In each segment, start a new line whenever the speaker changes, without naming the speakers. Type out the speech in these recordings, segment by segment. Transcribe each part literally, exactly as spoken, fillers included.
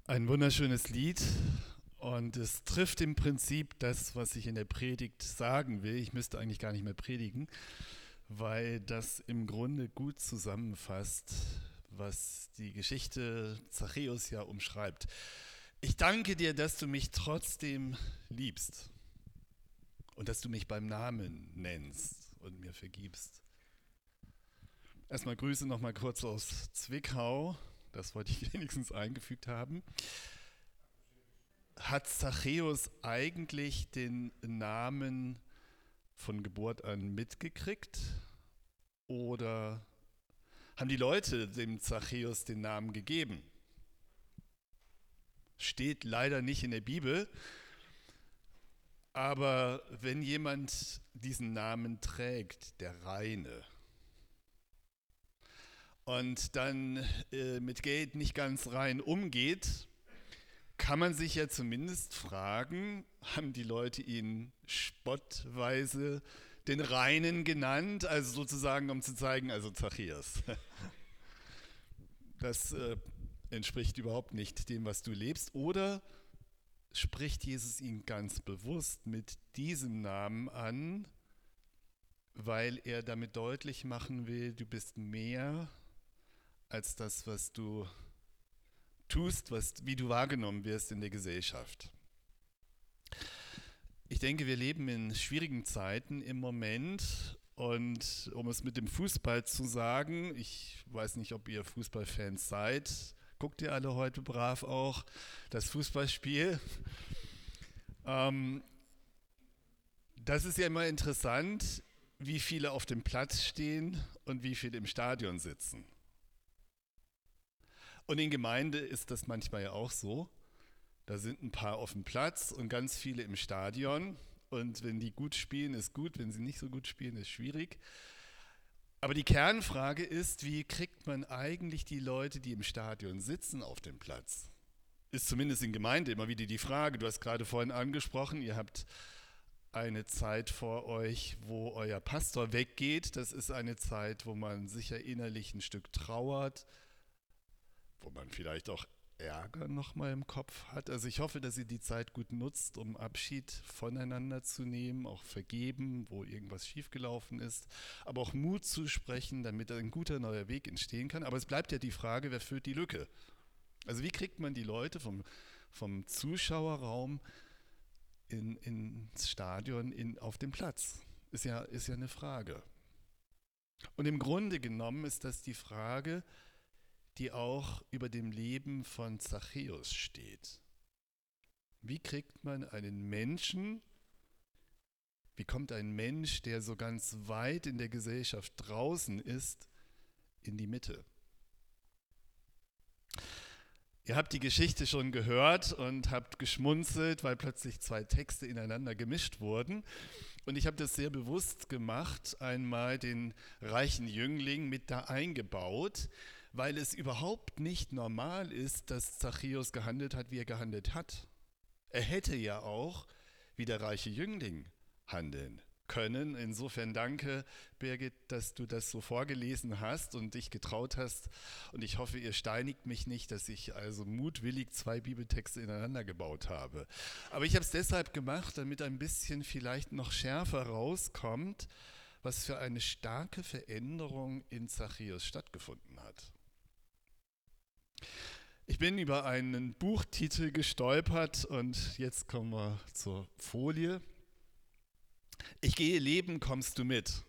Ein wunderschönes Lied und es trifft im Prinzip das, was ich in der Predigt sagen will. Ich müsste eigentlich gar nicht mehr predigen, weil das im Grunde gut zusammenfasst, was die Geschichte Zachäus ja umschreibt. Ich danke dir, dass du mich trotzdem liebst und dass du mich beim Namen nennst und mir vergibst. Erstmal Grüße nochmal kurz aus Zwickau. Das wollte ich wenigstens eingefügt haben. Hat Zachäus eigentlich den Namen von Geburt an mitgekriegt? Oder haben die Leute dem Zachäus den Namen gegeben? Steht leider nicht in der Bibel. Aber wenn jemand diesen Namen trägt, der Reine, und dann äh, mit Geld nicht ganz rein umgeht, kann man sich ja zumindest fragen, haben die Leute ihn spottweise den Reinen genannt, also sozusagen um zu zeigen, also Zachäus. Das äh, entspricht überhaupt nicht dem, was du lebst. Oder spricht Jesus ihn ganz bewusst mit diesem Namen an, weil er damit deutlich machen will, du bist mehr als das, was du tust, was, wie du wahrgenommen wirst in der Gesellschaft. Ich denke, wir leben in schwierigen Zeiten im Moment und um es mit dem Fußball zu sagen, ich weiß nicht, ob ihr Fußballfans seid, guckt ihr alle heute brav auch das Fußballspiel? Ähm, das ist ja immer interessant, wie viele auf dem Platz stehen und wie viele im Stadion sitzen. Und in Gemeinde ist das manchmal ja auch so. Da sind ein paar auf dem Platz und ganz viele im Stadion. Und wenn die gut spielen, ist gut. Wenn sie nicht so gut spielen, ist schwierig. Aber die Kernfrage ist, wie kriegt man eigentlich die Leute, die im Stadion sitzen, auf den Platz? Ist zumindest in Gemeinde immer wieder die Frage. Du hast gerade vorhin angesprochen, ihr habt eine Zeit vor euch, wo euer Pastor weggeht. Das ist eine Zeit, wo man sicher innerlich ein Stück trauert, wo man vielleicht auch Ärger nochmal im Kopf hat. Also ich hoffe, dass ihr die Zeit gut nutzt, um Abschied voneinander zu nehmen, auch vergeben, wo irgendwas schiefgelaufen ist, aber auch Mut zu sprechen, damit ein guter neuer Weg entstehen kann. Aber es bleibt ja die Frage, wer füllt die Lücke? Also wie kriegt man die Leute vom, vom Zuschauerraum in, ins Stadion in, auf den Platz? Ist ja, ist ja eine Frage. Und im Grunde genommen ist das die Frage, die auch über dem Leben von Zachäus steht. Wie kriegt man einen Menschen, wie kommt ein Mensch, der so ganz weit in der Gesellschaft draußen ist, in die Mitte? Ihr habt die Geschichte schon gehört und habt geschmunzelt, weil plötzlich zwei Texte ineinander gemischt wurden. Und ich habe das sehr bewusst gemacht, einmal den reichen Jüngling mit da eingebaut, weil es überhaupt nicht normal ist, dass Zachäus gehandelt hat, wie er gehandelt hat. Er hätte ja auch wie der reiche Jüngling handeln können. Insofern danke, Birgit, dass du das so vorgelesen hast und dich getraut hast. Und ich hoffe, ihr steinigt mich nicht, dass ich also mutwillig zwei Bibeltexte ineinander gebaut habe. Aber ich habe es deshalb gemacht, damit ein bisschen vielleicht noch schärfer rauskommt, was für eine starke Veränderung in Zachäus stattgefunden hat. Ich bin über einen Buchtitel gestolpert und jetzt kommen wir zur Folie. Ich gehe leben, kommst du mit?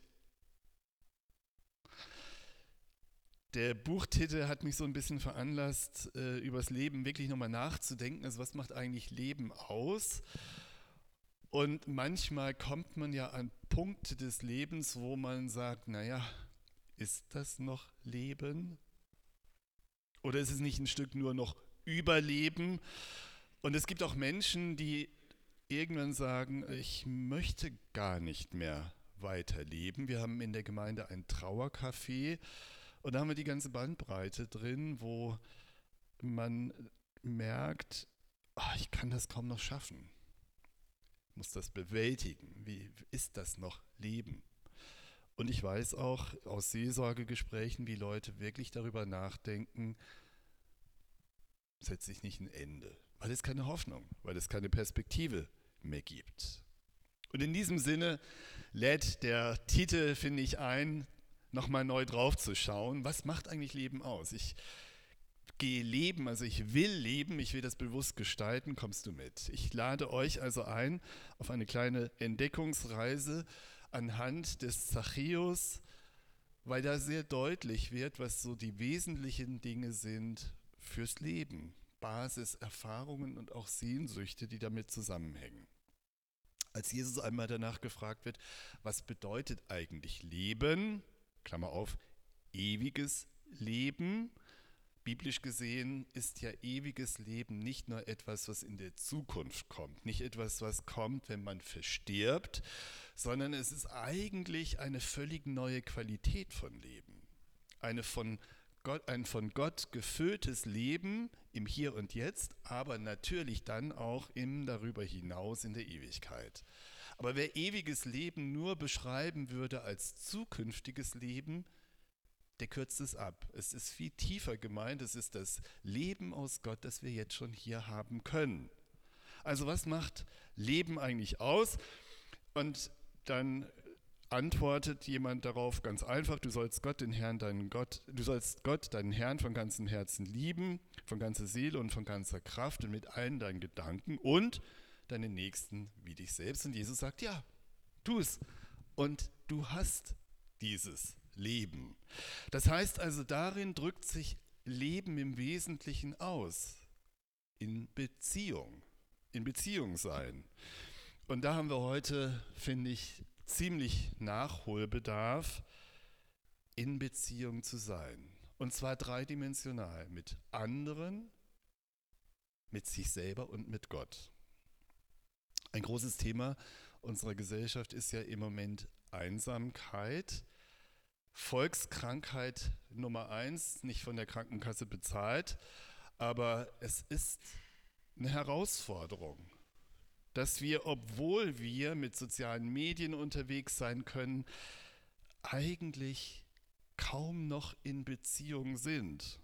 Der Buchtitel hat mich so ein bisschen veranlasst, äh, über das Leben wirklich nochmal nachzudenken. Also was macht eigentlich Leben aus? Und manchmal kommt man ja an Punkte des Lebens, wo man sagt, naja, ist das noch Leben? Oder ist es nicht ein Stück nur noch Überleben? Und es gibt auch Menschen, die irgendwann sagen, ich möchte gar nicht mehr weiterleben. Wir haben in der Gemeinde ein Trauercafé und da haben wir die ganze Bandbreite drin, wo man merkt, oh, ich kann das kaum noch schaffen. Ich muss das bewältigen. Wie ist das noch Leben? Und ich weiß auch aus Seelsorgegesprächen, wie Leute wirklich darüber nachdenken, grundsätzlich nicht ein Ende, weil es keine Hoffnung, weil es keine Perspektive mehr gibt. Und in diesem Sinne lädt der Titel, finde ich, ein, nochmal neu drauf zu schauen, was macht eigentlich Leben aus? Ich gehe leben, also ich will leben, ich will das bewusst gestalten, kommst du mit? Ich lade euch also ein auf eine kleine Entdeckungsreise anhand des Zachäus, weil da sehr deutlich wird, was so die wesentlichen Dinge sind fürs Leben. Basis, Erfahrungen und auch Sehnsüchte, die damit zusammenhängen. Als Jesus einmal danach gefragt wird, was bedeutet eigentlich Leben, Klammer auf, ewiges Leben, biblisch gesehen ist ja ewiges Leben nicht nur etwas, was in der Zukunft kommt, nicht etwas, was kommt, wenn man verstirbt, sondern es ist eigentlich eine völlig neue Qualität von Leben. Eine von Gott, ein von Gott gefülltes Leben im Hier und Jetzt, aber natürlich dann auch im darüber hinaus in der Ewigkeit. Aber wer ewiges Leben nur beschreiben würde als zukünftiges Leben, der kürzt es ab. Es ist viel tiefer gemeint, es ist das Leben aus Gott, das wir jetzt schon hier haben können. Also was macht Leben eigentlich aus? Und dann antwortet jemand darauf ganz einfach, du sollst Gott, den Herrn, deinen Gott, du sollst Gott, deinen Herrn von ganzem Herzen lieben, von ganzer Seele und von ganzer Kraft und mit allen deinen Gedanken und deinen Nächsten wie dich selbst. Und Jesus sagt, ja, tu es. Und du hast dieses Leben. Das heißt also, darin drückt sich Leben im Wesentlichen aus. In Beziehung. In Beziehung sein. Und da haben wir heute, finde ich, ziemlich Nachholbedarf, in Beziehung zu sein. Und zwar dreidimensional. Mit anderen, mit sich selber und mit Gott. Ein großes Thema unserer Gesellschaft ist ja im Moment Einsamkeit. Volkskrankheit Nummer eins, nicht von der Krankenkasse bezahlt, aber es ist eine Herausforderung, dass wir, obwohl wir mit sozialen Medien unterwegs sein können, eigentlich kaum noch in Beziehung sind.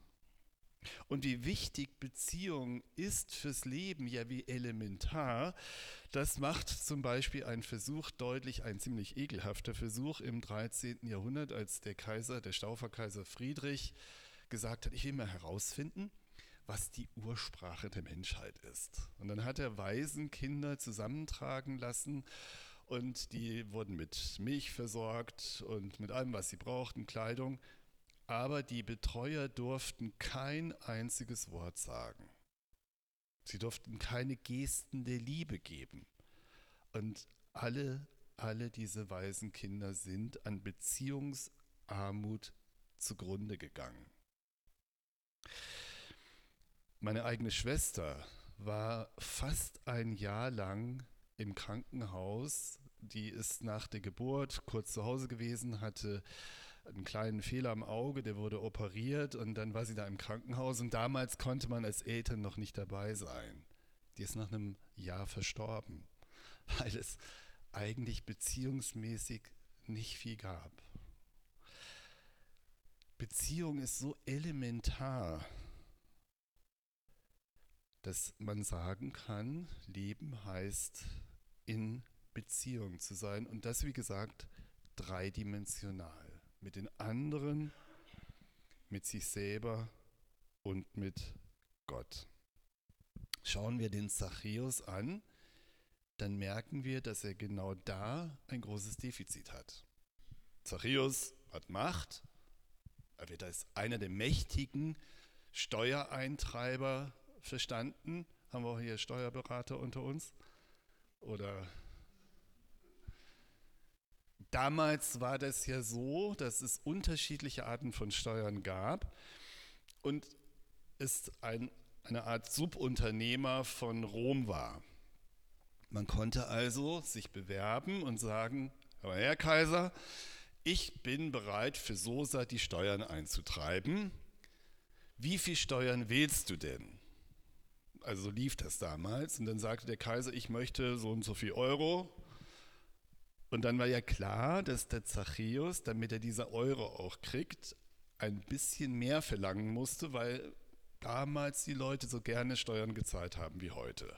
Und wie wichtig Beziehung ist fürs Leben, ja wie elementar, das macht zum Beispiel ein Versuch deutlich, ein ziemlich ekelhafter Versuch im dreizehnten Jahrhundert, als der Kaiser, der Stauferkaiser Friedrich gesagt hat, ich will mal herausfinden, was die Ursprache der Menschheit ist. Und dann hat er Waisenkinder zusammentragen lassen und die wurden mit Milch versorgt und mit allem, was sie brauchten, Kleidung. Aber die Betreuer durften kein einziges Wort sagen. Sie durften keine Gesten der Liebe geben. Und alle, alle diese Waisenkinder sind an Beziehungsarmut zugrunde gegangen. Meine eigene Schwester war fast ein Jahr lang im Krankenhaus. Die ist nach der Geburt kurz zu Hause gewesen, hatte einen kleinen Fehler am Auge, der wurde operiert und dann war sie da im Krankenhaus und damals konnte man als Eltern noch nicht dabei sein. Die ist nach einem Jahr verstorben, weil es eigentlich beziehungsmäßig nicht viel gab. Beziehung ist so elementar, dass man sagen kann, Leben heißt, in Beziehung zu sein und das, wie gesagt, dreidimensional. Mit den anderen, mit sich selber und mit Gott. Schauen wir den Zachäus an, dann merken wir, dass er genau da ein großes Defizit hat. Zachäus hat Macht, er wird als einer der mächtigen Steuereintreiber verstanden. Haben wir auch hier Steuerberater unter uns? Oder... Damals war das ja so, dass es unterschiedliche Arten von Steuern gab und es ein, eine Art Subunternehmer von Rom war. Man konnte also sich bewerben und sagen, aber Herr Kaiser, ich bin bereit für Sosa die Steuern einzutreiben. Wie viel Steuern willst du denn? Also so lief das damals und dann sagte der Kaiser, ich möchte so und so viel Euro. Und dann war ja klar, dass der Zachäus, damit er diese Euro auch kriegt, ein bisschen mehr verlangen musste, weil damals die Leute so gerne Steuern gezahlt haben wie heute.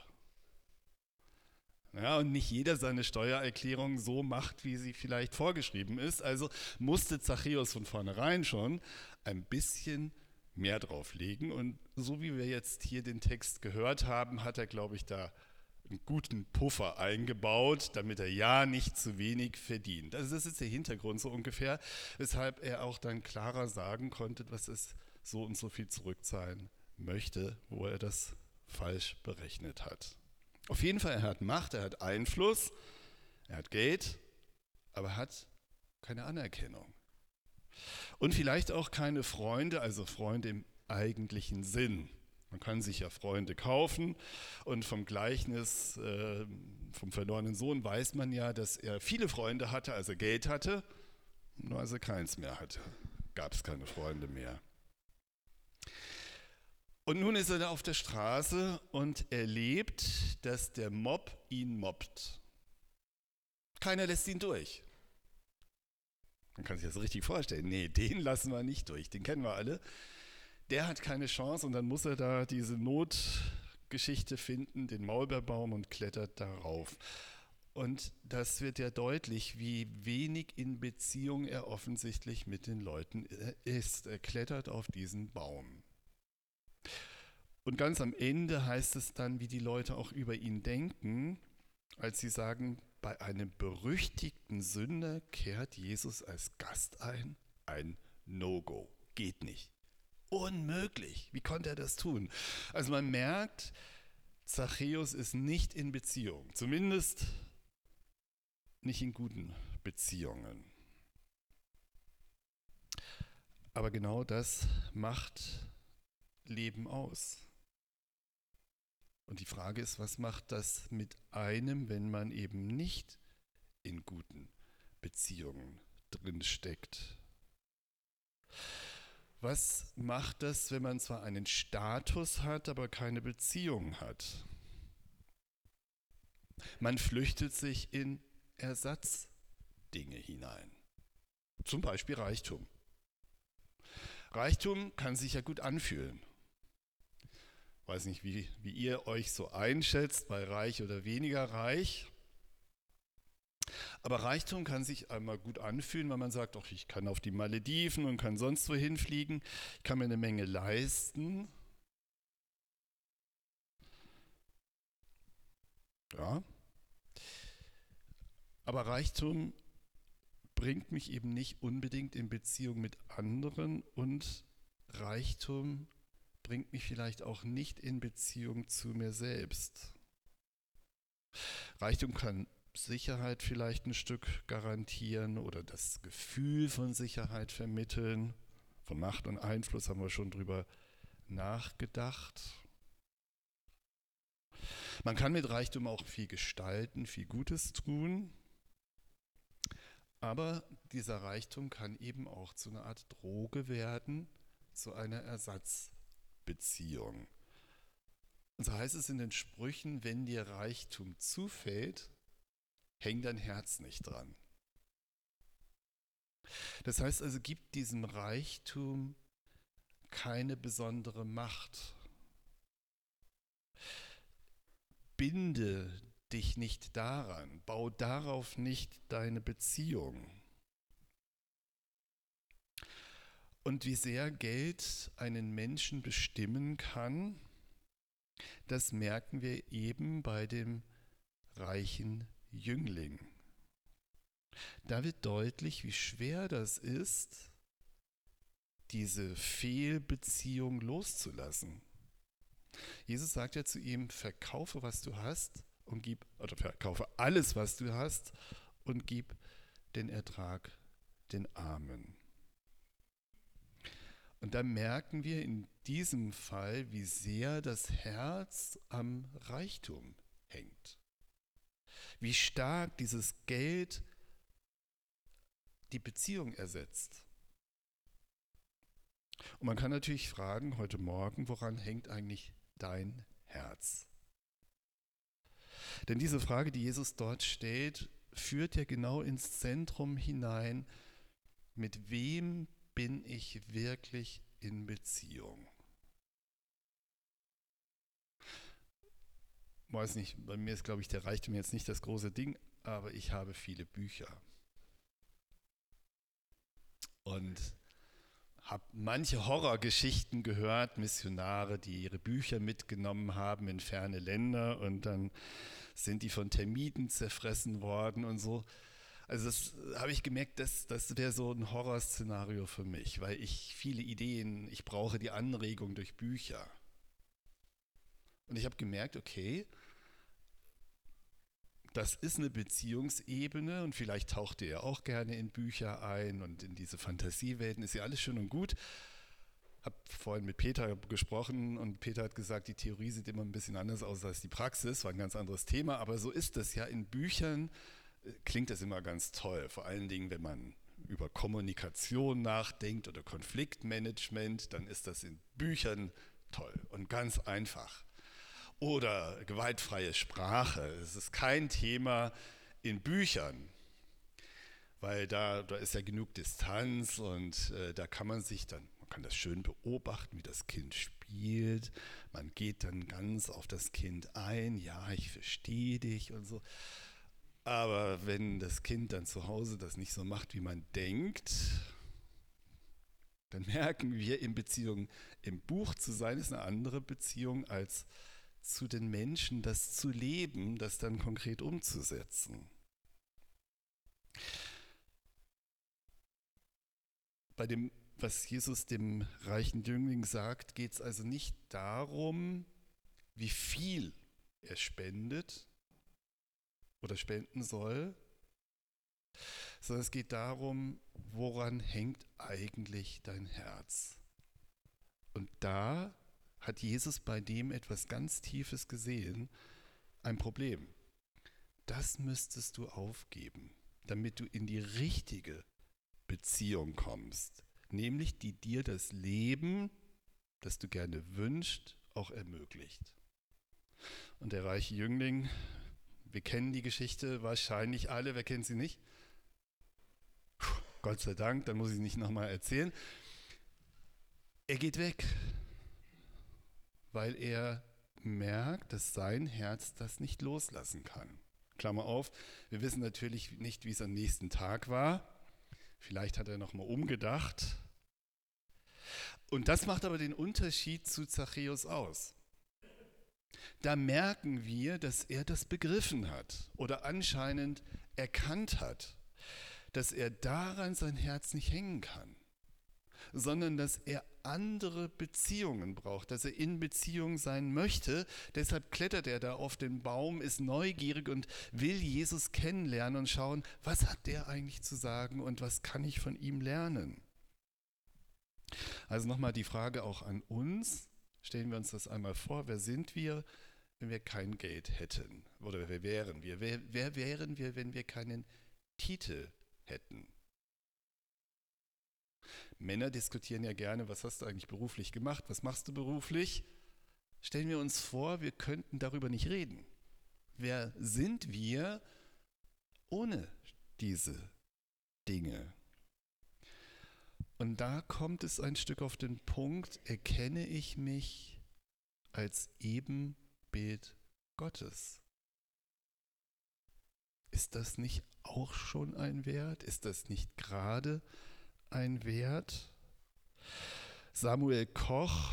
Ja, und nicht jeder seine Steuererklärung so macht, wie sie vielleicht vorgeschrieben ist. Also musste Zachäus von vornherein schon ein bisschen mehr drauflegen. Und so wie wir jetzt hier den Text gehört haben, hat er, glaube ich, da einen guten Puffer eingebaut, damit er ja nicht zu wenig verdient. Also das ist der Hintergrund so ungefähr, weshalb er auch dann klarer sagen konnte, was es so und so viel zurückzahlen möchte, wo er das falsch berechnet hat. Auf jeden Fall, er hat Macht, er hat Einfluss, er hat Geld, aber er hat keine Anerkennung. Und vielleicht auch keine Freunde, also Freunde im eigentlichen Sinn. Man kann sich ja Freunde kaufen und vom Gleichnis äh, vom verlorenen Sohn weiß man ja, dass er viele Freunde hatte, als er Geld hatte, nur als er keins mehr hatte, gab es keine Freunde mehr. Und nun ist er da auf der Straße und erlebt, dass der Mob ihn mobbt. Keiner lässt ihn durch. Man kann sich das richtig vorstellen. Nee, den lassen wir nicht durch, den kennen wir alle. Der hat keine Chance und dann muss er da diese Notgeschichte finden, den Maulbeerbaum, und klettert darauf. Und das wird ja deutlich, wie wenig in Beziehung er offensichtlich mit den Leuten ist. Er klettert auf diesen Baum. Und ganz am Ende heißt es dann, wie die Leute auch über ihn denken, als sie sagen, bei einem berüchtigten Sünder kehrt Jesus als Gast ein. Ein No-Go. Geht nicht. Unmöglich. Wie konnte er das tun? Also man merkt, Zachäus ist nicht in Beziehung. Zumindest nicht in guten Beziehungen. Aber genau das macht Leben aus. Und die Frage ist, was macht das mit einem, wenn man eben nicht in guten Beziehungen drin steckt? Was macht das, wenn man zwar einen Status hat, aber keine Beziehung hat? Man flüchtet sich in Ersatzdinge hinein. Zum Beispiel Reichtum. Reichtum kann sich ja gut anfühlen. Ich weiß nicht, wie, wie ihr euch so einschätzt, bei reich oder weniger reich. Aber Reichtum kann sich einmal gut anfühlen, wenn man sagt, ach, ich kann auf die Malediven und kann sonst wohin fliegen, ich kann mir eine Menge leisten. Ja. Aber Reichtum bringt mich eben nicht unbedingt in Beziehung mit anderen und Reichtum bringt mich vielleicht auch nicht in Beziehung zu mir selbst. Reichtum kann Sicherheit vielleicht ein Stück garantieren oder das Gefühl von Sicherheit vermitteln. Von Macht und Einfluss haben wir schon drüber nachgedacht. Man kann mit Reichtum auch viel gestalten, viel Gutes tun. Aber dieser Reichtum kann eben auch zu einer Art Droge werden, zu einer Ersatzbeziehung. Und so heißt es in den Sprüchen, wenn dir Reichtum zufällt, häng dein Herz nicht dran. Das heißt also, gib diesem Reichtum keine besondere Macht. Binde dich nicht daran, bau darauf nicht deine Beziehung. Und wie sehr Geld einen Menschen bestimmen kann, das merken wir eben bei dem reichen Jüngling. Da wird deutlich, wie schwer das ist, diese Fehlbeziehung loszulassen. Jesus sagt ja zu ihm, verkaufe, was du hast und gib, oder verkaufe alles, was du hast und gib den Ertrag den Armen. Und da merken wir in diesem Fall, wie sehr das Herz am Reichtum hängt. Wie stark dieses Geld die Beziehung ersetzt. Und man kann natürlich fragen, heute Morgen, woran hängt eigentlich dein Herz? Denn diese Frage, die Jesus dort stellt, führt ja genau ins Zentrum hinein, mit wem bin ich wirklich in Beziehung? weiß nicht, bei mir ist, glaube ich, der Reichtum jetzt nicht das große Ding, aber ich habe viele Bücher und habe manche Horrorgeschichten gehört, Missionare, die ihre Bücher mitgenommen haben in ferne Länder und dann sind die von Termiten zerfressen worden und so. Also das habe ich gemerkt, das, das wäre so ein Horrorszenario für mich, weil ich viele Ideen, ich brauche die Anregung durch Bücher. Und ich habe gemerkt, okay, das ist eine Beziehungsebene und vielleicht taucht ihr ja auch gerne in Bücher ein und in diese Fantasiewelten, ist ja alles schön und gut. Ich habe vorhin mit Peter gesprochen und Peter hat gesagt, die Theorie sieht immer ein bisschen anders aus als die Praxis, war ein ganz anderes Thema, aber so ist es ja. In Büchern äh, klingt das immer ganz toll, vor allen Dingen, wenn man über Kommunikation nachdenkt oder Konfliktmanagement, dann ist das in Büchern toll und ganz einfach. Oder gewaltfreie Sprache. Es ist kein Thema in Büchern, weil da, da ist ja genug Distanz und äh, da kann man sich dann, man kann das schön beobachten, wie das Kind spielt. Man geht dann ganz auf das Kind ein, ja, ich verstehe dich und so. Aber wenn das Kind dann zu Hause das nicht so macht, wie man denkt, dann merken wir, in Beziehung im Buch zu sein, ist eine andere Beziehung als zu den Menschen, das zu leben, das dann konkret umzusetzen. Bei dem, was Jesus dem reichen Jüngling sagt, geht es also nicht darum, wie viel er spendet oder spenden soll, sondern es geht darum, woran hängt eigentlich dein Herz? Und da hat Jesus bei dem etwas ganz Tiefes gesehen, ein Problem. Das müsstest du aufgeben, damit du in die richtige Beziehung kommst, nämlich die dir das Leben, das du gerne wünschst, auch ermöglicht. Und der reiche Jüngling, wir kennen die Geschichte wahrscheinlich alle, wer kennt sie nicht? Puh, Gott sei Dank, dann muss ich nicht nochmal erzählen. Er geht weg, weil er merkt, dass sein Herz das nicht loslassen kann. Klammer auf, wir wissen natürlich nicht, wie es am nächsten Tag war. Vielleicht hat er nochmal umgedacht. Und das macht aber den Unterschied zu Zachäus aus. Da merken wir, dass er das begriffen hat oder anscheinend erkannt hat, dass er daran sein Herz nicht hängen kann, sondern dass er andere Beziehungen braucht, dass er in Beziehung sein möchte. Deshalb klettert er da auf den Baum, ist neugierig und will Jesus kennenlernen und schauen, was hat der eigentlich zu sagen und was kann ich von ihm lernen. Also nochmal die Frage auch an uns. Stellen wir uns das einmal vor, wer sind wir, wenn wir kein Geld hätten? Oder wer wären wir? Wer, wer wären wir, wenn wir keinen Titel hätten? Männer diskutieren ja gerne, was hast du eigentlich beruflich gemacht, was machst du beruflich? Stellen wir uns vor, wir könnten darüber nicht reden. Wer sind wir ohne diese Dinge? Und da kommt es ein Stück auf den Punkt, erkenne ich mich als Ebenbild Gottes? Ist das nicht auch schon ein Wert? Ist das nicht gerade ein Wert? Samuel Koch,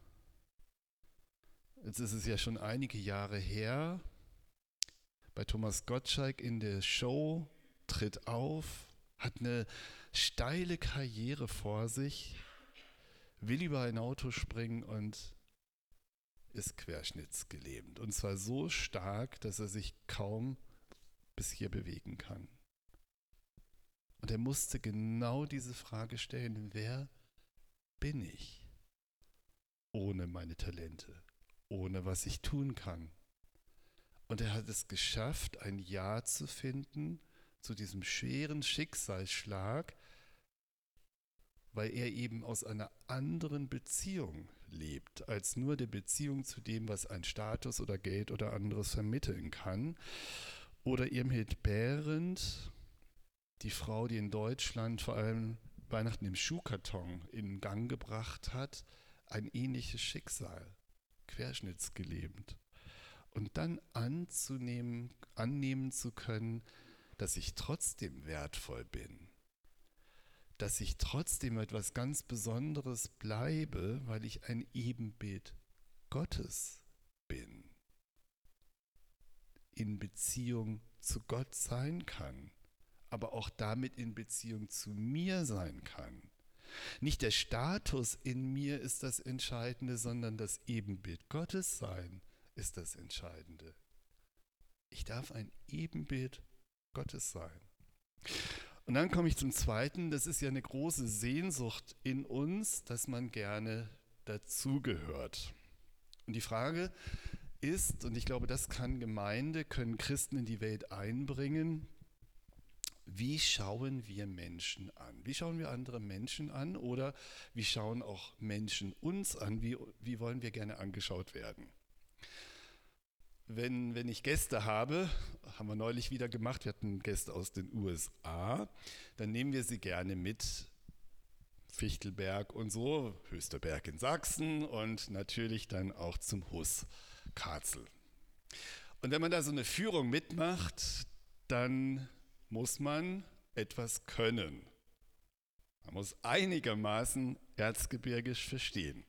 jetzt ist es ja schon einige Jahre her, bei Thomas Gottschalk in der Show, tritt auf, hat eine steile Karriere vor sich, will über ein Auto springen und ist querschnittsgelähmt. Und zwar so stark, dass er sich kaum bis hier bewegen kann. Und er musste genau diese Frage stellen, wer bin ich ohne meine Talente, ohne was ich tun kann? Und er hat es geschafft, ein Ja zu finden zu diesem schweren Schicksalsschlag, weil er eben aus einer anderen Beziehung lebt, als nur der Beziehung zu dem, was ein Status oder Geld oder anderes vermitteln kann. Oder Irmhild Behrendt, die Frau, die in Deutschland vor allem Weihnachten im Schuhkarton in Gang gebracht hat, ein ähnliches Schicksal, querschnittsgelähmt. Und dann anzunehmen, annehmen zu können, dass ich trotzdem wertvoll bin. Dass ich trotzdem etwas ganz Besonderes bleibe, weil ich ein Ebenbild Gottes bin. In Beziehung zu Gott sein kann, aber auch damit in Beziehung zu mir sein kann. Nicht der Status in mir ist das Entscheidende, sondern das Ebenbild Gottes sein ist das Entscheidende. Ich darf ein Ebenbild Gottes sein. Und dann komme ich zum Zweiten, das ist ja eine große Sehnsucht in uns, dass man gerne dazugehört. Und die Frage ist, und ich glaube, das kann Gemeinde, können Christen in die Welt einbringen, wie schauen wir Menschen an? Wie schauen wir andere Menschen an oder wie schauen auch Menschen uns an? Wie, wie wollen wir gerne angeschaut werden? Wenn, wenn ich Gäste habe, haben wir neulich wieder gemacht, wir hatten Gäste aus den U S A, dann nehmen wir sie gerne mit, Fichtelberg und so, höchster Berg in Sachsen und natürlich dann auch zum Huss, Karzel. Und wenn man da so eine Führung mitmacht, dann muss man etwas können. Man muss einigermaßen erzgebirgisch verstehen.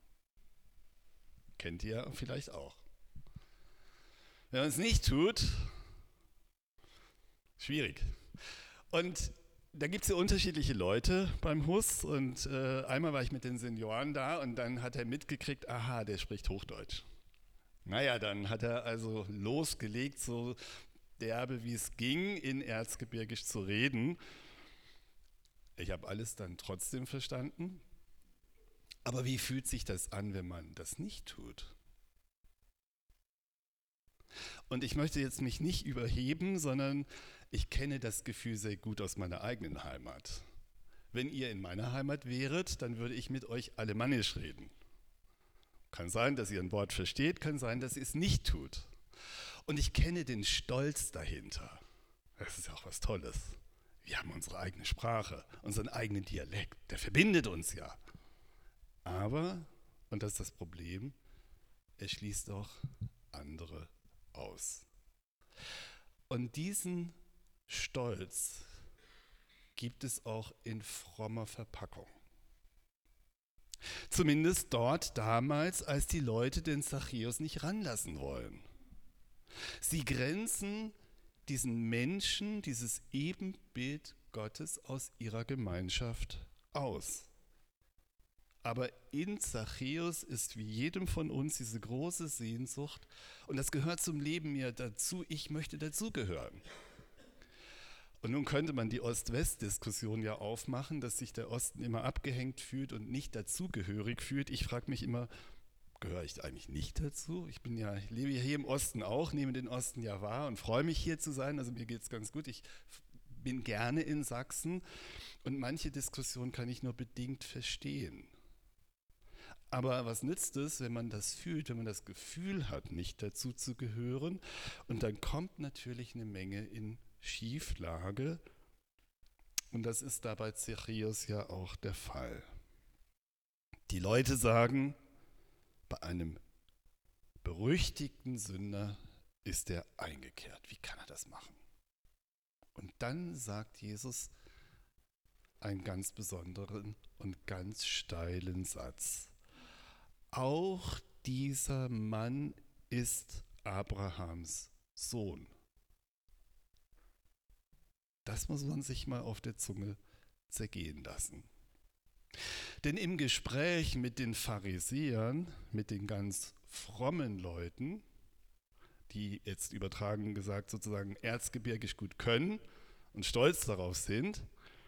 Kennt ihr vielleicht auch. Wenn man es nicht tut, schwierig. Und da gibt es ja unterschiedliche Leute beim Huss und äh, einmal war ich mit den Senioren da und dann hat er mitgekriegt, aha, der spricht Hochdeutsch. Naja, dann hat er also losgelegt, so derbe wie es ging, in Erzgebirgisch zu reden. Ich habe alles dann trotzdem verstanden. Aber wie fühlt sich das an, wenn man das nicht tut? Und ich möchte jetzt mich nicht überheben, sondern ich kenne das Gefühl sehr gut aus meiner eigenen Heimat. Wenn ihr in meiner Heimat wäret, dann würde ich mit euch alemannisch reden. Kann sein, dass ihr ein Wort versteht, kann sein, dass ihr es nicht tut. Und ich kenne den Stolz dahinter. Das ist ja auch was Tolles. Wir haben unsere eigene Sprache, unseren eigenen Dialekt. Der verbindet uns ja. Aber, und das ist das Problem, er schließt auch andere aus. Und diesen Stolz gibt es auch in frommer Verpackung. Zumindest dort damals, als die Leute den Zachäus nicht ranlassen wollen. Sie grenzen diesen Menschen, dieses Ebenbild Gottes aus ihrer Gemeinschaft aus. Aber in Zachäus ist wie jedem von uns diese große Sehnsucht und das gehört zum Leben mir dazu, ich möchte dazugehören. Und nun könnte man die Ost-West-Diskussion ja aufmachen, dass sich der Osten immer abgehängt fühlt und nicht dazugehörig fühlt. Ich frage mich immer, gehöre ich eigentlich nicht dazu? Ich bin ja, ich lebe ja hier im Osten auch, nehme den Osten ja wahr und freue mich hier zu sein. Also mir geht es ganz gut. Ich bin gerne in Sachsen und manche Diskussion kann ich nur bedingt verstehen. Aber was nützt es, wenn man das fühlt, wenn man das Gefühl hat, nicht dazu zu gehören? Und dann kommt natürlich eine Menge in Schieflage. Und das ist da bei Zachäus ja auch der Fall. Die Leute sagen, bei einem berüchtigten Sünder ist er eingekehrt. Wie kann er das machen? Und dann sagt Jesus einen ganz besonderen und ganz steilen Satz. Auch dieser Mann ist Abrahams Sohn. Das muss man sich mal auf der Zunge zergehen lassen. Denn im Gespräch mit den Pharisäern, mit den ganz frommen Leuten, die jetzt übertragen gesagt sozusagen erzgebirgisch gut können und stolz darauf sind,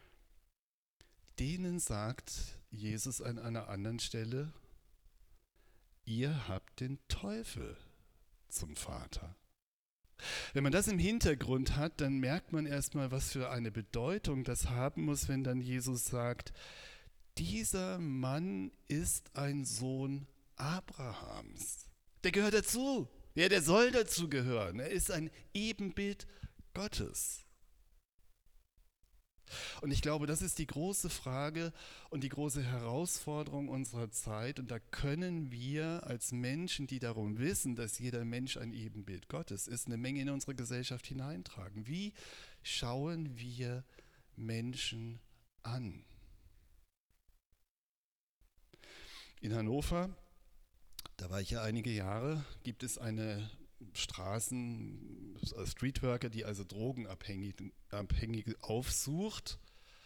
denen sagt Jesus an einer anderen Stelle, ihr habt den Teufel zum Vater. Wenn man das im Hintergrund hat, dann merkt man erstmal, was für eine Bedeutung das haben muss, wenn dann Jesus sagt, dieser Mann ist ein Sohn Abrahams. Der gehört dazu. Ja, der soll dazu gehören. Er ist ein Ebenbild Gottes. Und ich glaube, das ist die große Frage und die große Herausforderung unserer Zeit. Und da können wir als Menschen, die darum wissen, dass jeder Mensch ein Ebenbild Gottes ist, eine Menge in unsere Gesellschaft hineintragen. Wie schauen wir Menschen an? In Hannover, da war ich ja einige Jahre, gibt es eine Straßen, Streetworker, die also Drogenabhängige Abhängige aufsucht.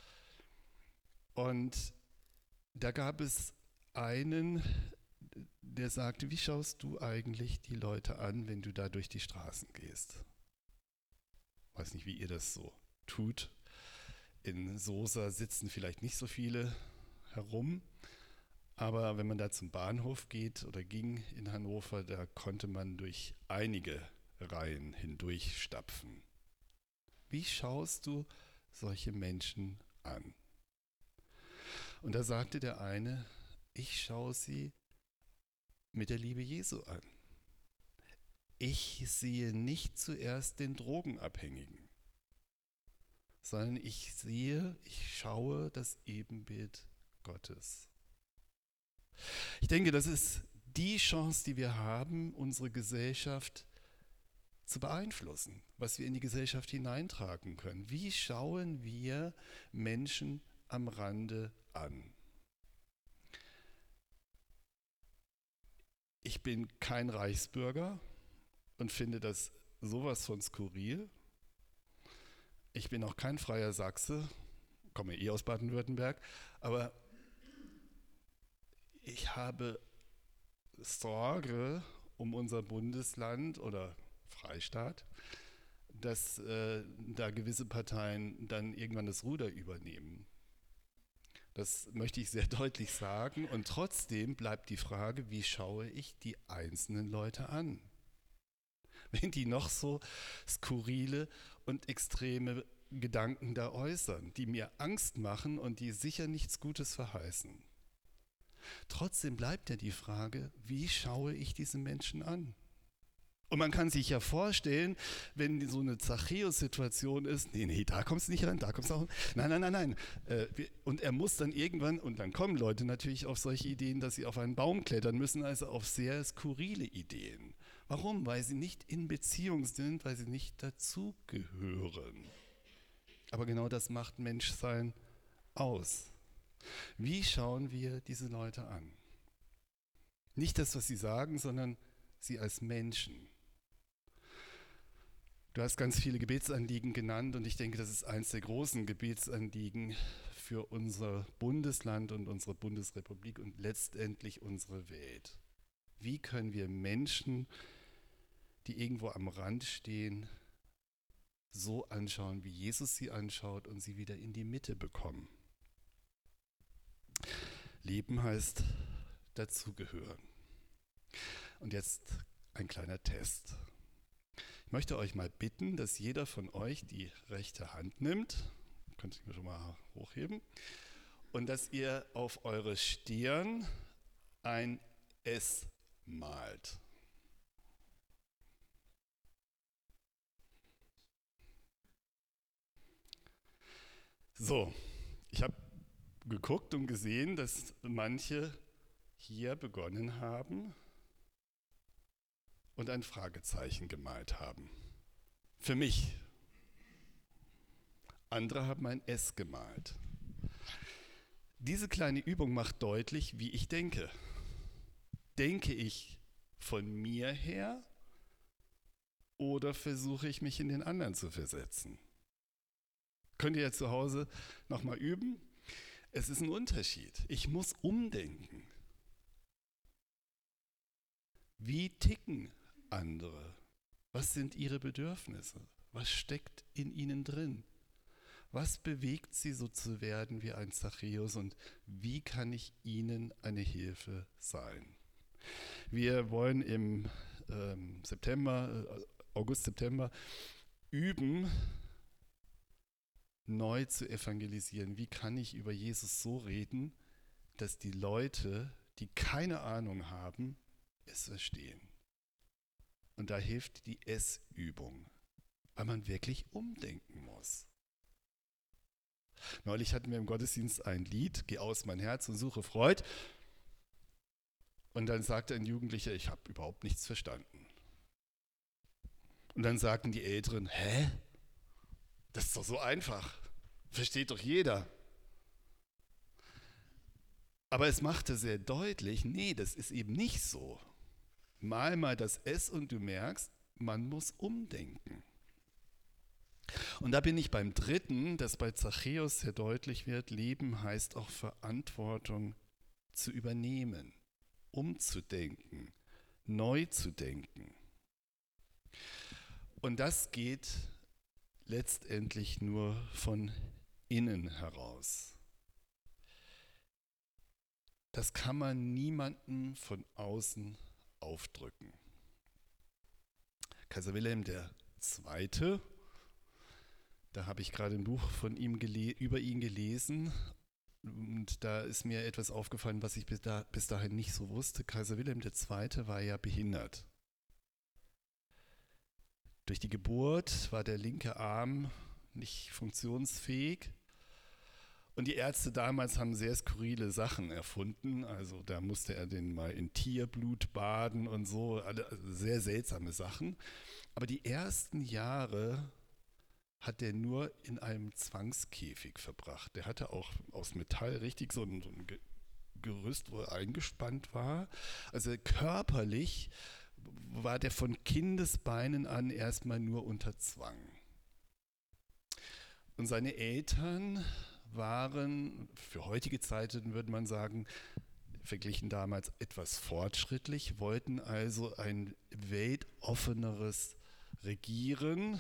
Und da gab es einen, der sagte, wie schaust du eigentlich die Leute an, wenn du da durch die Straßen gehst? Ich weiß nicht, wie ihr das so tut. In Sosa sitzen vielleicht nicht so viele herum. Aber wenn man da zum Bahnhof geht oder ging in Hannover, da konnte man durch einige Reihen hindurchstapfen. Wie schaust du solche Menschen an? Und da sagte der eine, ich schaue sie mit der Liebe Jesu an. Ich sehe nicht zuerst den Drogenabhängigen, sondern ich sehe, ich schaue das Ebenbild Gottes. Ich denke, das ist die Chance, die wir haben, unsere Gesellschaft zu beeinflussen, was wir in die Gesellschaft hineintragen können. Wie schauen wir Menschen am Rande an? Ich bin kein Reichsbürger und finde das sowas von skurril. Ich bin auch kein freier Sachse, komme eh aus Baden-Württemberg, aber ich habe Sorge um unser Bundesland oder Freistaat, dass äh, da gewisse Parteien dann irgendwann das Ruder übernehmen. Das möchte ich sehr deutlich sagen. Und trotzdem bleibt die Frage, wie schaue ich die einzelnen Leute an? Wenn die noch so skurrile und extreme Gedanken da äußern, die mir Angst machen und die sicher nichts Gutes verheißen. Trotzdem bleibt ja die Frage, wie schaue ich diese Menschen an? Und man kann sich ja vorstellen, wenn so eine Zachäus-Situation ist, nee, nee, da kommst du nicht ran, da kommst du auch, nein, nein, nein, nein. Äh, und er muss dann irgendwann, und dann kommen Leute natürlich auf solche Ideen, dass sie auf einen Baum klettern müssen, also auf sehr skurrile Ideen. Warum? Weil sie nicht in Beziehung sind, weil sie nicht dazugehören. Aber genau das macht Menschsein aus. Wie schauen wir diese Leute an? Nicht das, was sie sagen, sondern sie als Menschen. Du hast ganz viele Gebetsanliegen genannt und ich denke, das ist eines der großen Gebetsanliegen für unser Bundesland und unsere Bundesrepublik und letztendlich unsere Welt. Wie können wir Menschen, die irgendwo am Rand stehen, so anschauen, wie Jesus sie anschaut und sie wieder in die Mitte bekommen? Leben heißt dazugehören. Und jetzt ein kleiner Test. Ich möchte euch mal bitten, dass jeder von euch die rechte Hand nimmt. Könnt ihr mir schon mal hochheben. Und dass ihr auf eure Stirn ein S malt. So, ich habe geguckt und gesehen, dass manche hier begonnen haben und ein Fragezeichen gemalt haben. Für mich. Andere haben ein S gemalt. Diese kleine Übung macht deutlich, wie ich denke. Denke ich von mir her oder versuche ich mich in den anderen zu versetzen? Könnt ihr ja zu Hause nochmal üben? Es ist ein Unterschied. Ich muss umdenken. Wie ticken andere? Was sind ihre Bedürfnisse? Was steckt in ihnen drin? Was bewegt sie, so zu werden wie ein Zachäus und wie kann ich ihnen eine Hilfe sein? Wir wollen im ähm, September, äh, August, September üben, neu zu evangelisieren. Wie kann ich über Jesus so reden, dass die Leute, die keine Ahnung haben, es verstehen? Und da hilft die S-Übung, weil man wirklich umdenken muss. Neulich hatten wir im Gottesdienst ein Lied, Geh aus mein Herz und suche Freud. Und dann sagte ein Jugendlicher, ich habe überhaupt nichts verstanden. Und dann sagten die Älteren, hä? Das ist doch so einfach. Versteht doch jeder. Aber es machte sehr deutlich, nee, das ist eben nicht so. Mal mal das S und du merkst, man muss umdenken. Und da bin ich beim dritten, das bei Zachäus sehr deutlich wird, Leben heißt auch Verantwortung zu übernehmen, umzudenken, neu zu denken. Und das geht letztendlich nur von innen heraus. Das kann man niemandem von außen aufdrücken. Kaiser Wilhelm der Zweite., da habe ich gerade ein Buch von ihm gele- über ihn gelesen und da ist mir etwas aufgefallen, was ich bis, da, bis dahin nicht so wusste. Kaiser Wilhelm der Zweite. war ja behindert. Durch die Geburt war der linke Arm nicht funktionsfähig. Und die Ärzte damals haben sehr skurrile Sachen erfunden. Also da musste er den mal in Tierblut baden und so. Alle, also sehr seltsame Sachen. Aber die ersten Jahre hat er nur in einem Zwangskäfig verbracht. Der hatte auch aus Metall richtig so ein, so ein Gerüst, wo er eingespannt war. Also körperlich war der von Kindesbeinen an erstmal nur unter Zwang. Und seine Eltern waren, für heutige Zeiten würde man sagen, verglichen damals etwas fortschrittlich, wollten also ein weltoffeneres Regieren,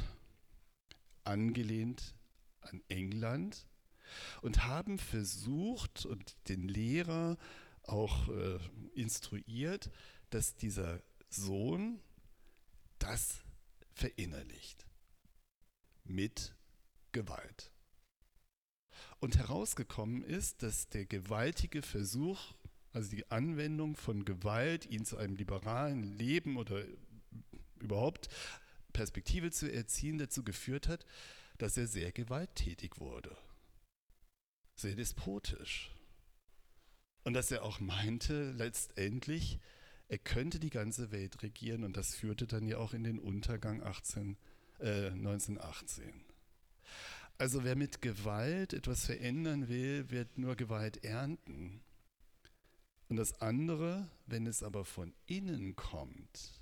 angelehnt an England, und haben versucht und den Lehrer auch äh, instruiert, dass dieser Sohn das verinnerlicht mit Gewalt. Und herausgekommen ist, dass der gewaltige Versuch, also die Anwendung von Gewalt, ihn zu einem liberalen Leben oder überhaupt Perspektive zu erziehen, dazu geführt hat, dass er sehr gewalttätig wurde, sehr despotisch. Und dass er auch meinte, letztendlich, er könnte die ganze Welt regieren, und das führte dann ja auch in den Untergang achtzehn, äh, neunzehnhundertachtzehn. Also wer mit Gewalt etwas verändern will, wird nur Gewalt ernten. Und das andere, wenn es aber von innen kommt,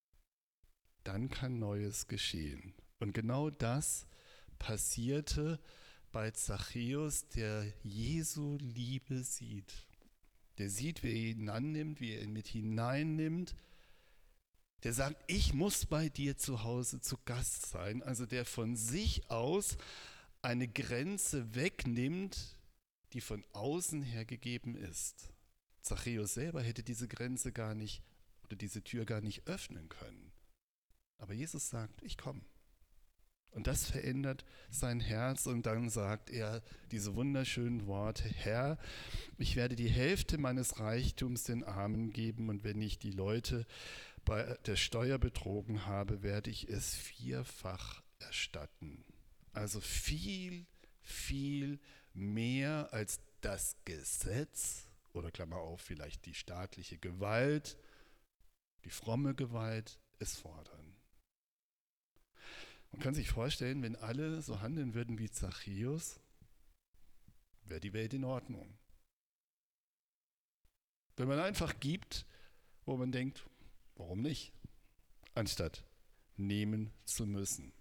dann kann Neues geschehen. Und genau das passierte bei Zachäus, der Jesu Liebe sieht. Der sieht, wie er ihn annimmt, wie er ihn mit hineinnimmt. Der sagt, ich muss bei dir zu Hause zu Gast sein. Also der von sich aus eine Grenze wegnimmt, die von außen her gegeben ist. Zachäus selber hätte diese Grenze gar nicht oder diese Tür gar nicht öffnen können. Aber Jesus sagt, ich komme. Und das verändert sein Herz, und dann sagt er diese wunderschönen Worte: Herr, ich werde die Hälfte meines Reichtums den Armen geben, und wenn ich die Leute bei der Steuer betrogen habe, werde ich es vierfach erstatten. Also viel, viel mehr als das Gesetz oder Klammer auf, vielleicht die staatliche Gewalt, die fromme Gewalt es fordern. Man kann sich vorstellen, wenn alle so handeln würden wie Zachäus, wäre die Welt in Ordnung. Wenn man einfach gibt, wo man denkt, warum nicht, anstatt nehmen zu müssen.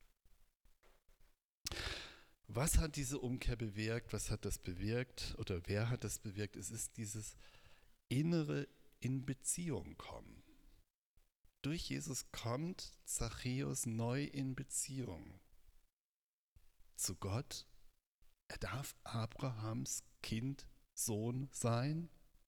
Was hat diese Umkehr bewirkt? Was hat das bewirkt? Oder wer hat das bewirkt? Es ist dieses innere in Beziehung kommen. Durch Jesus kommt Zachäus neu in Beziehung zu Gott. Er darf Abrahams Kind, Sohn sein.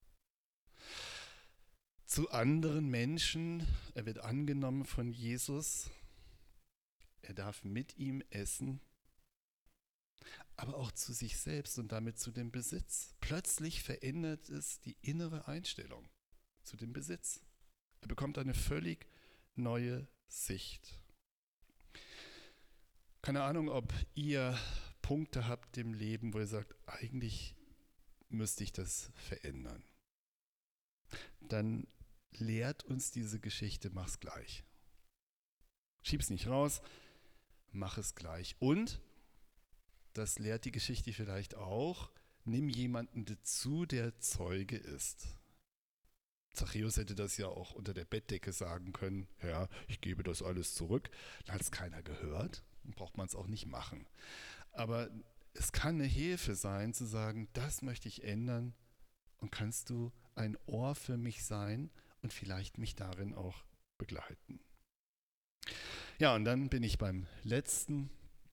Zu anderen Menschen, er wird angenommen von Jesus. Er darf mit ihm essen. Aber auch zu sich selbst und damit zu dem Besitz. Plötzlich verändert es die innere Einstellung zu dem Besitz. Er bekommt eine völlig neue Sicht. Keine Ahnung, ob ihr Punkte habt im Leben, wo ihr sagt, eigentlich müsste ich das verändern. Dann lehrt uns diese Geschichte, mach's gleich. Schieb's nicht raus, mach es gleich. Und, das lehrt die Geschichte vielleicht auch, nimm jemanden dazu, der Zeuge ist. Zachäus hätte das ja auch unter der Bettdecke sagen können, Herr, ich gebe das alles zurück. Dann hat es keiner gehört, dann braucht man es auch nicht machen. Aber es kann eine Hilfe sein, zu sagen, das möchte ich ändern und kannst du ein Ohr für mich sein und vielleicht mich darin auch begleiten. Ja, und dann bin ich beim letzten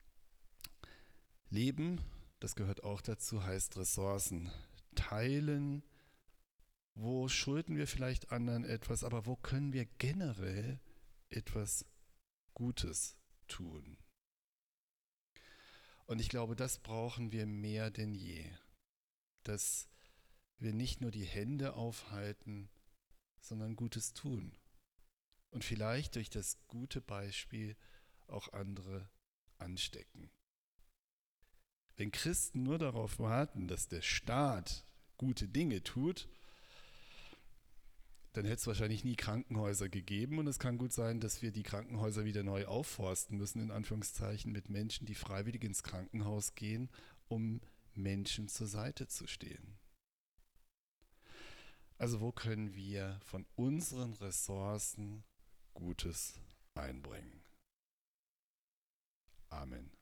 Leben, das gehört auch dazu, heißt Ressourcen teilen. Wo schulden wir vielleicht anderen etwas, aber wo können wir generell etwas Gutes tun? Und ich glaube, das brauchen wir mehr denn je. Dass wir nicht nur die Hände aufhalten, sondern Gutes tun. Und vielleicht durch das gute Beispiel auch andere anstecken. Wenn Christen nur darauf warten, dass der Staat gute Dinge tut, dann hätte es wahrscheinlich nie Krankenhäuser gegeben und es kann gut sein, dass wir die Krankenhäuser wieder neu aufforsten müssen, in Anführungszeichen, mit Menschen, die freiwillig ins Krankenhaus gehen, um Menschen zur Seite zu stehen. Also wo können wir von unseren Ressourcen Gutes einbringen? Amen.